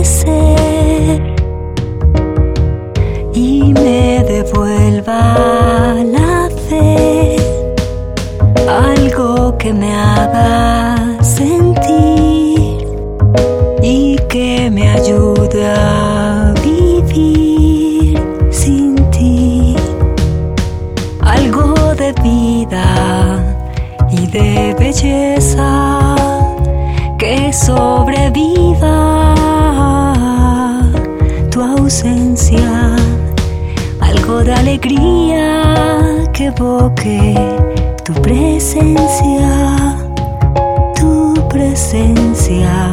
crecer y me devuelva la fe, algo que me haga sentir y que me ayude a vivir sin ti, algo de vida y de belleza que sobreviva tu ausencia, algo de alegría que evoque tu presencia, tu presencia.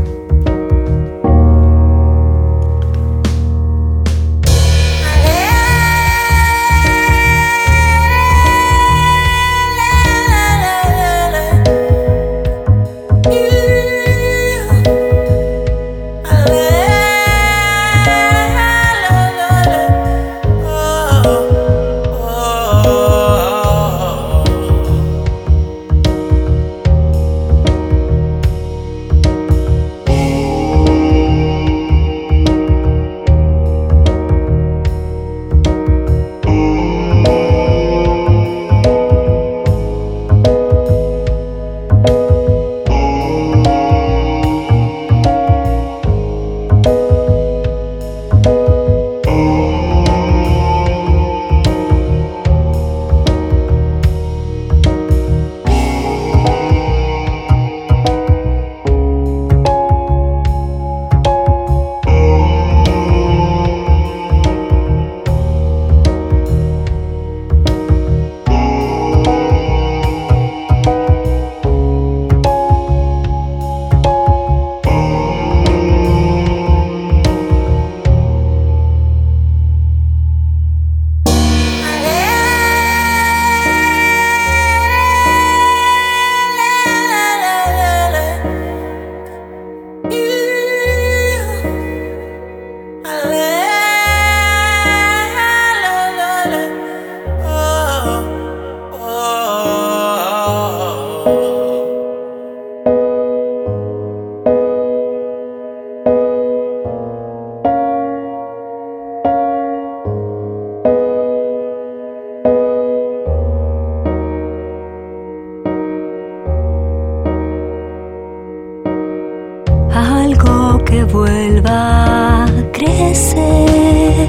Algo que vuelva a crecer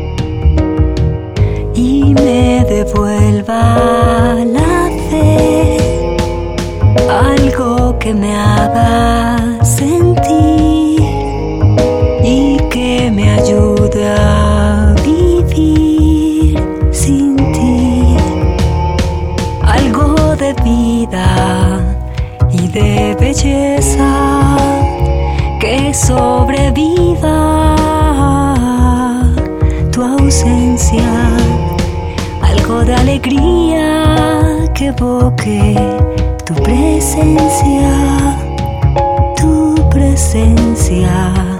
y me devuelva la fe, algo que me haga sentir y que me ayude a vivir sin ti, algo de vida y de belleza que sobreviva tu ausencia, algo de alegría que evoque tu presencia, tu presencia.